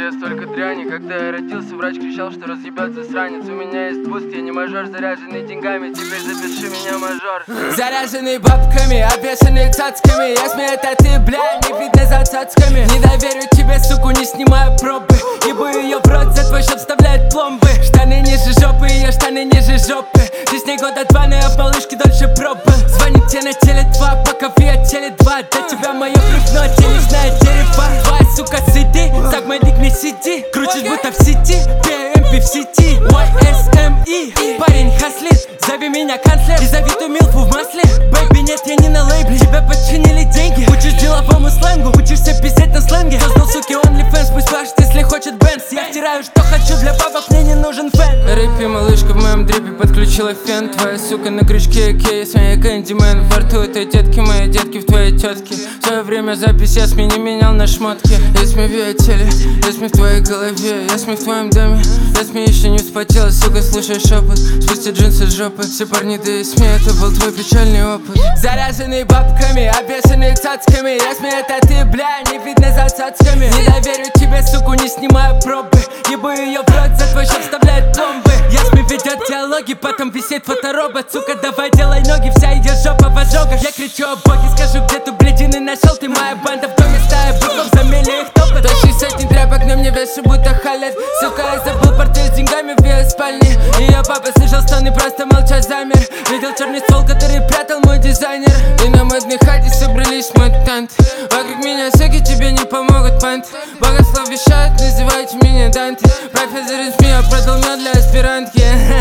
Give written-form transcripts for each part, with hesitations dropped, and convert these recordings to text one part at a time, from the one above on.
я столько дряни. Когда я родился, врач кричал, что разъебет засранец. У меня есть буст, я не мажор, заряженный деньгами. Теперь запиши меня мажор. Заряженный бабками, обвешанный цацками. Ясми, это ты, бля, не видно за цацками. Не доверю тебе, суку, не снимаю пробы. Ебу ее в рот, за твой счет вставляет пломбы. Штаны ниже жопы, ее штаны ниже жопы. Ты с ней года два, но я в малышке дольше пробы. Звонит тебе на Теле2, пока вы от Теле2. Для тебя мое бревно, денежное дерево. Твоя сука сиди, так мой дик не сиди. Крутишь будто в сети, PMP в сети. YSME, парень хаслит, зови меня канцлер. И зови ту милфу в масле. Бэйби, нет, я не на лейбле. Тебя подчинили деньги, учишь деловому сленгу. Учишься пиздеть на сленге. Создал, суки, OnlyFans, пусть пашет, если хочет Бенс. Я втираю, что хочу, для бабок мне не нужен фэн. Рэпи, малышка, в моем дрипе подключила фен. Твоя сука на крючке, кейс, моя кэндимен. Во рту этой детки, мои детки в твоей тетке. В свое время запись я не менял на шмотки. Ясми в ее теле, ясми в твоей голове. Ясми в твоем доме, ясми еще не вспотела. Сука, слушай шепот, спусти джинсы с жопы. Все парни, да и СМИ, это был твой печальный опыт. Заряженный бабками, обвешанный цацками. Ясми, это ты, бля, не видно за цацками. Не доверю тебе, суку, не снимаю пробы. Ебу ее в рот, за твой счет вставляет пломбы. Ясми ведет диалоги, потом висит фоторобот. Сука, давай делай ноги, вся ее жопа в ожогах. Я кричу о боге, скажу, где ты блядины нашел. Ты моя банда в доме, стая быков, замели их топот. Тащи сотни тряпок, на мне веши будто халят. Сука, я забыл портфель с деньгами в ее спальне. Ее папа слышал стоны, просто молча замер. Видел черный ствол, который прятал мой дизайнер. И на модной хате собрались мутанты. Вокруг меня суки, тебе не помогут панты. Богослов вещает, называйте меня Данте. Профессор из СМИ, я продал мед для аспирантки.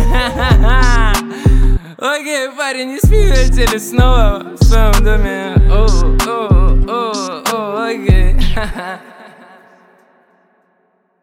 Окей, парень, не смеете снова в своем доме? Окей.